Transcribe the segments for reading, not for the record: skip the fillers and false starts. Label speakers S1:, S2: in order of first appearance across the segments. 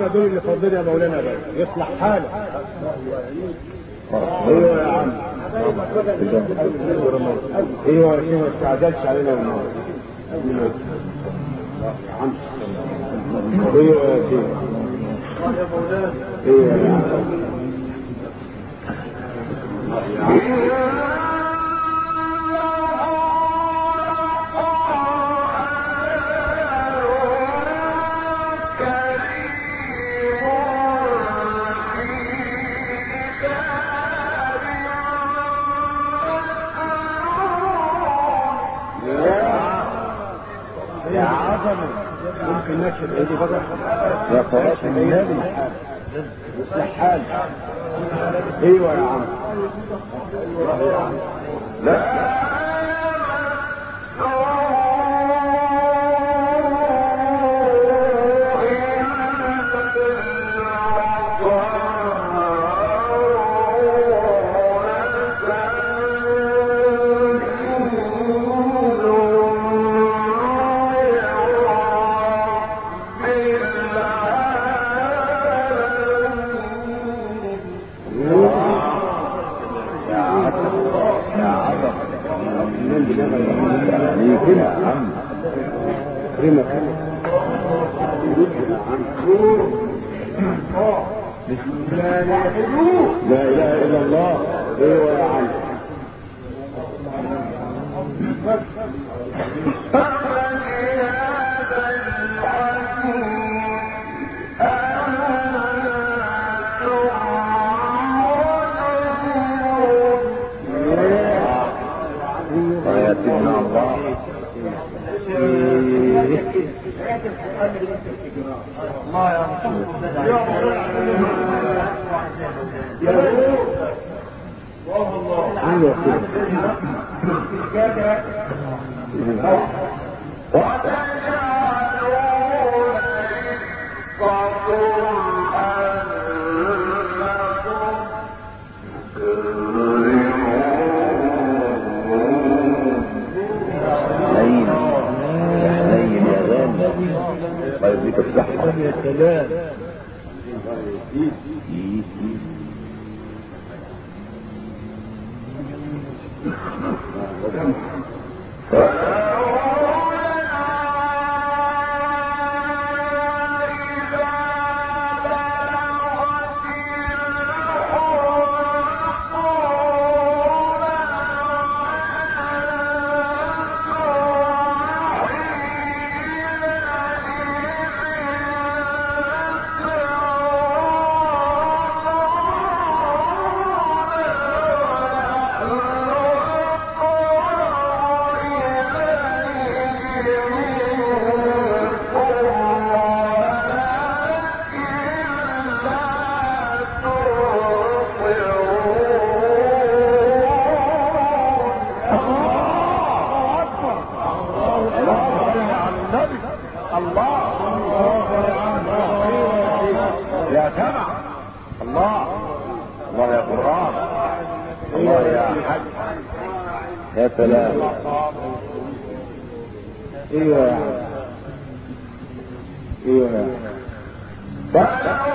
S1: دول اللي فاضلين يا مولانا بس يصلح حالك. ايوه يا عم. ايوه يا شيخ ما تستعجلش علينا والله. ايوه يا شيخ. ايوه يا عم. ممكن نكشف ايدي بقى يا صلاة النبي يصلح حالك. ايوه يا عم. لا لا اله الا الله. ايوه يا عم. يا سيدنا الله.
S2: الله يا
S1: طيب دي الصحة
S2: يا سلام.
S1: يا سمع الله. الله يا قرآن. الله يا حج. يا سلام. ايوه يا عم. ايوه يا عم.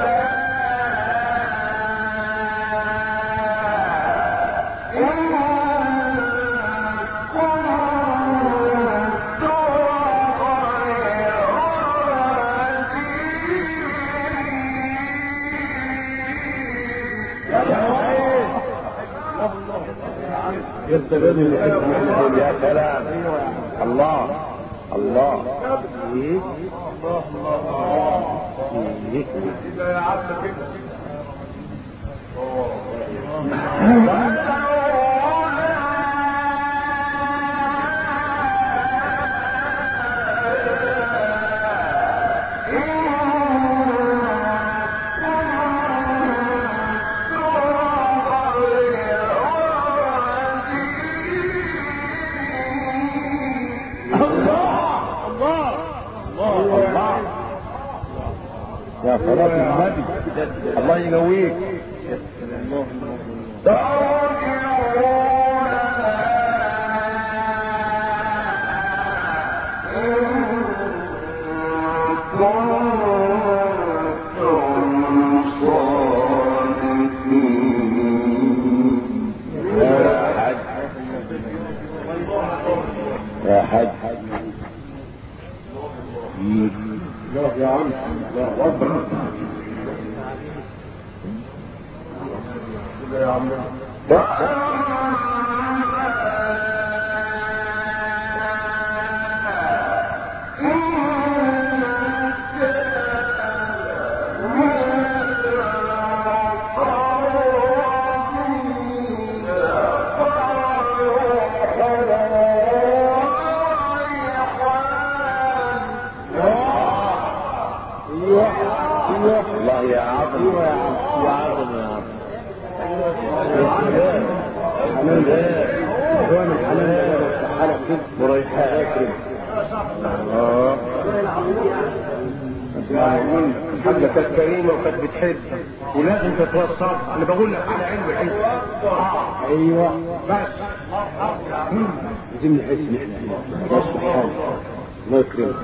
S1: يا سلام. الله الله.
S2: يا عم كده.
S1: يا صلاة النبي. الله ينويك. عم.
S2: يا عم
S1: الله يا عظم يا عم، يا عظم يا عم.
S2: دوام الحنان حالك كده
S1: وريحان.
S2: الحاجة كانت كريمة وكانت بتحب ولازم تتوصل. انا بقول لك على علم الحب.
S1: ايوه
S2: بس
S1: عايزين نحس نحن نصبح حال. الله يكرمك.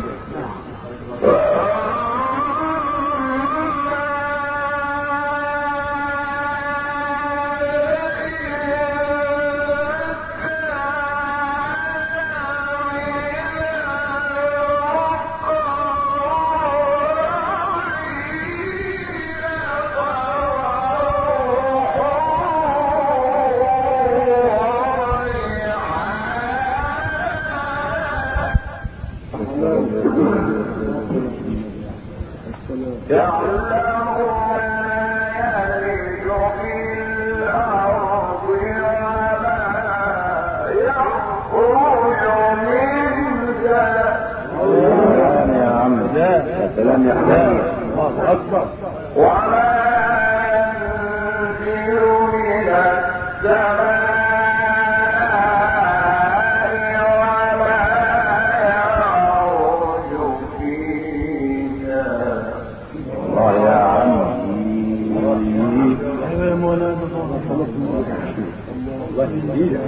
S1: سلام يا حبيبي.
S2: الله اكبر.
S3: وما ينزل من السماء وما يعرج فيها.
S1: الله يا عمي.
S2: يا مولانا الله يهديك.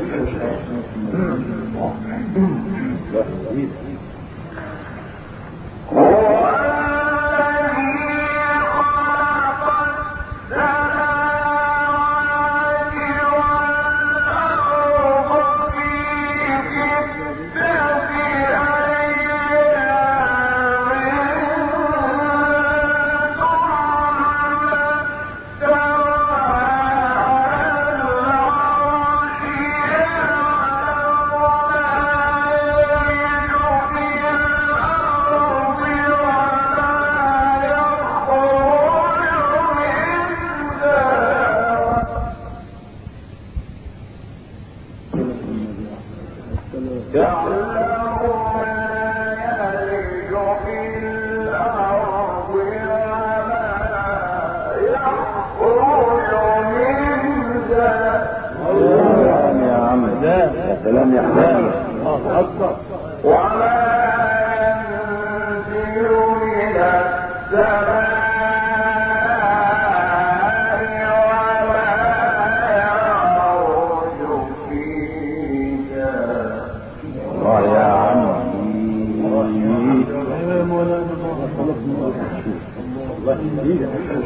S1: سلام يا حبيبي.
S2: الله اكبر.
S3: وما ينزل من السماء وما يعرج فيها.
S1: الله يا عمي.
S2: يا مولانا الله يهديك.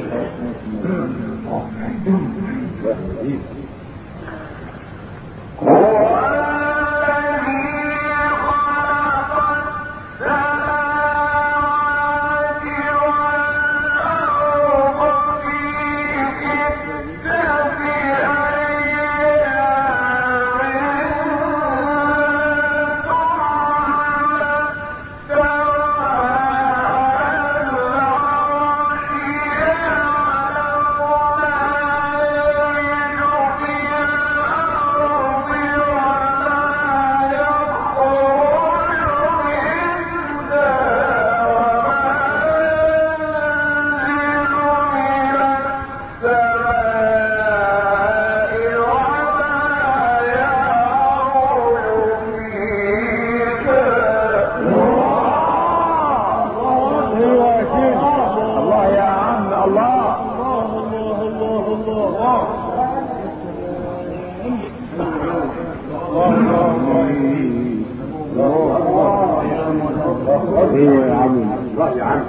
S1: ايوه يا عمي.
S2: الله يا عم.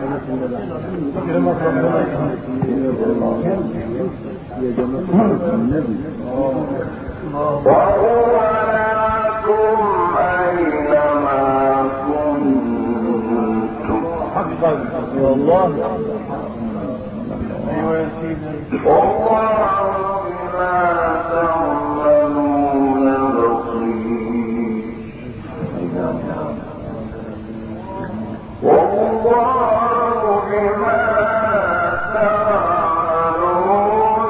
S1: يا جماعة النبي.
S3: وهو معكم أينما كنتم.
S2: حقا
S1: والله ايوه يا سيدي.
S3: والله بما تعملون بصير. والله بما تعملون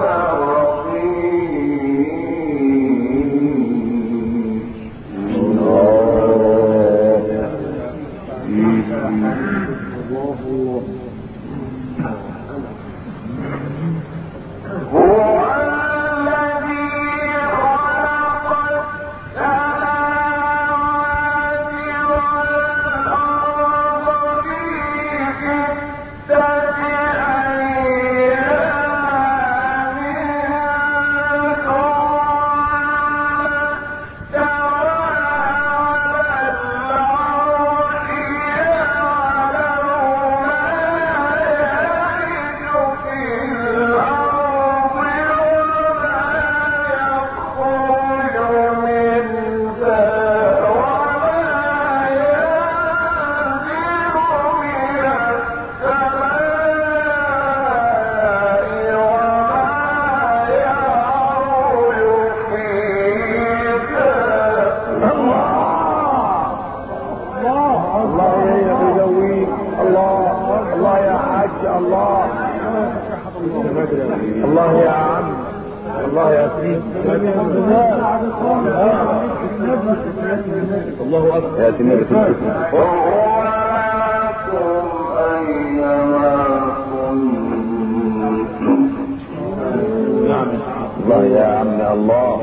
S1: الله يا عم، الله يا سيدي. الله اكبر يا سيدي.
S3: وهو معكم أينما كنتم.
S1: نعم الله يا عم. الله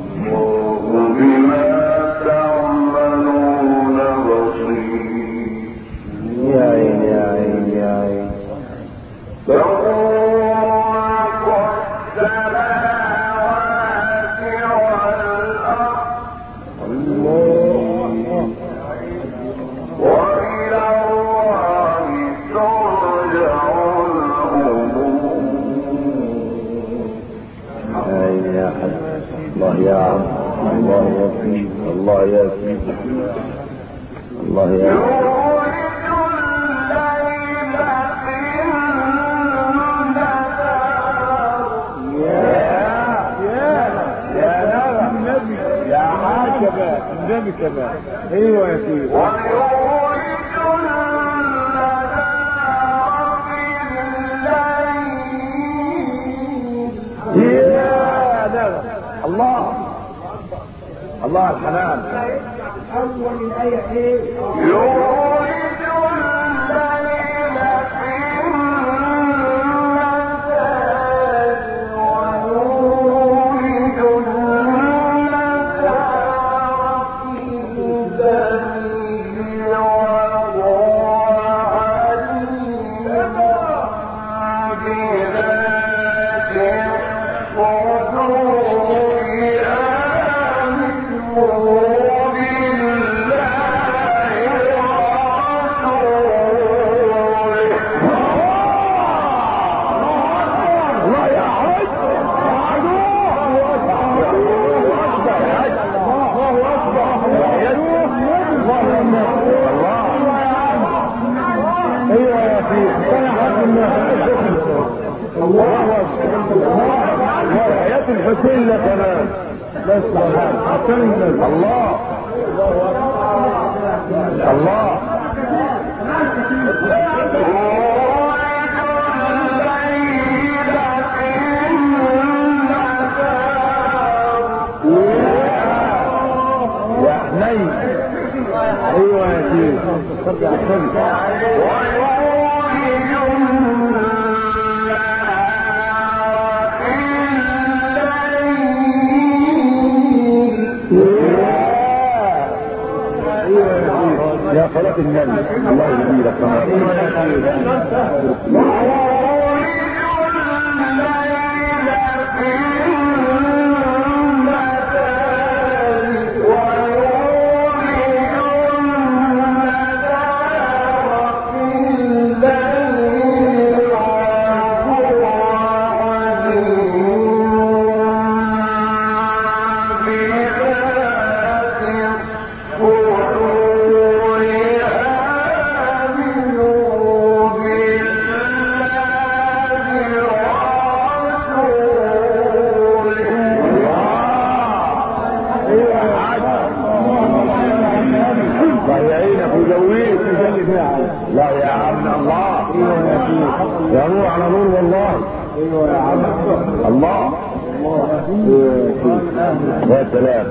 S3: بما تعملون بصير.
S1: يا عين يا عين يا عين.
S3: له ملك السماوات والأرض. وإلى الله ترجع الأمور.
S1: عين يا حد. الله يا عم. الله يا سيدي. الله يا سيدي. الله يا عم. النبي كمان. ايوه يا سيدي. الله الله الحنان.
S4: اول الايه ايه؟
S3: يولد الليل في النهار ويولد النهار في الليل وهو عليم بذات الصدور.
S1: وحياة الحسين لك كمان. بس الله الله. يا حنين. ايوه يا سيدي. ترجع الشمس. يا صلاة النبي. الله يهديك كمان.
S3: وَيَأْمِنُوا
S1: الله يا سلام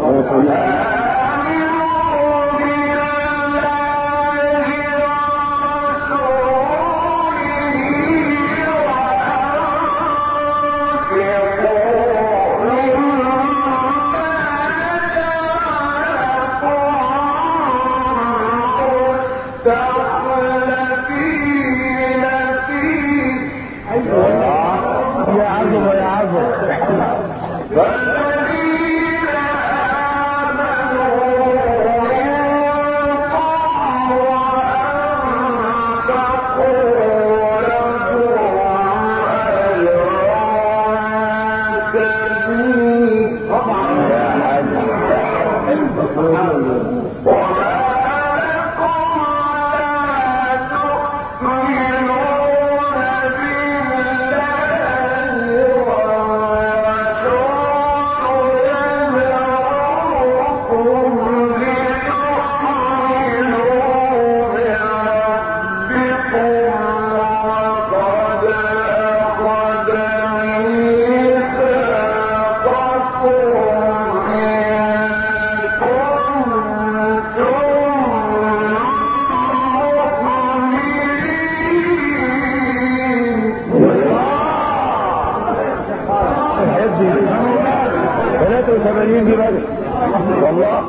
S1: والله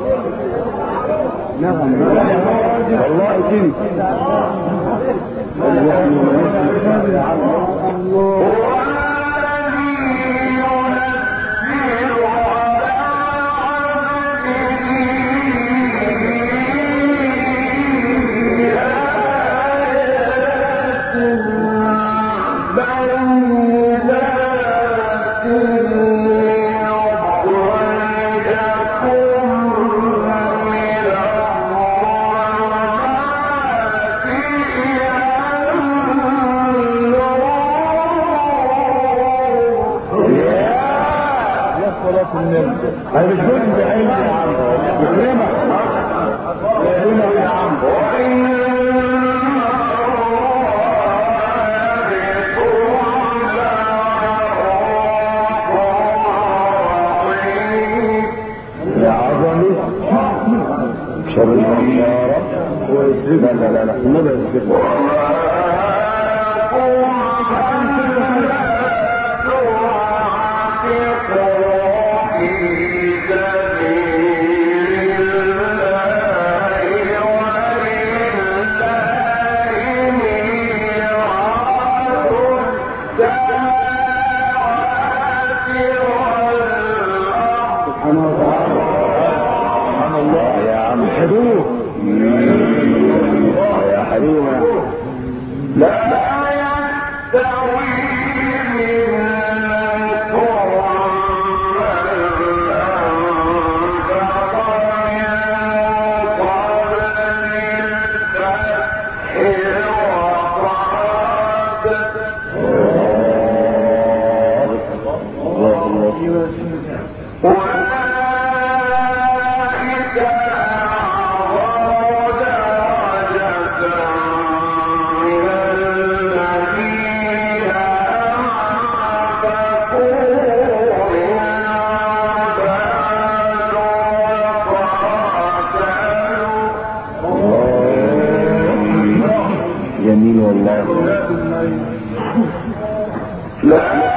S1: والله كده أنا مش قلت بعيد يا عم يكرمك يكرمك يا عم يا عظمي شر يا رب لا لا لا لا ما بيسكت يا حليمة لا يستوي جميل والله لا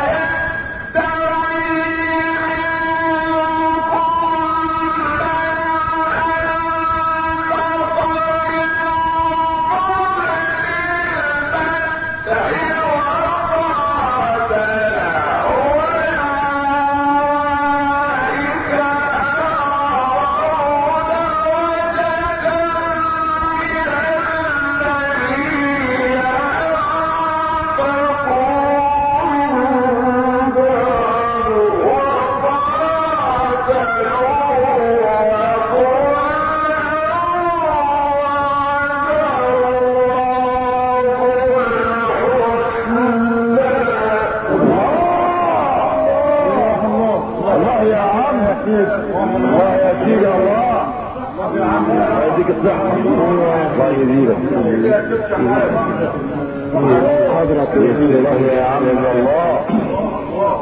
S1: الله يأتيك الله يديك الصحة الله يزيدك حضرتك الله يا عم الله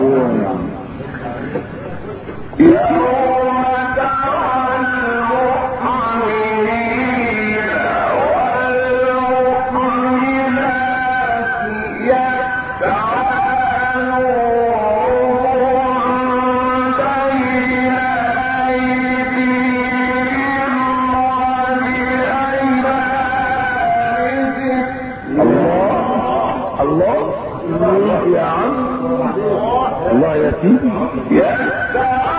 S1: الله يا عم الله يا سيدي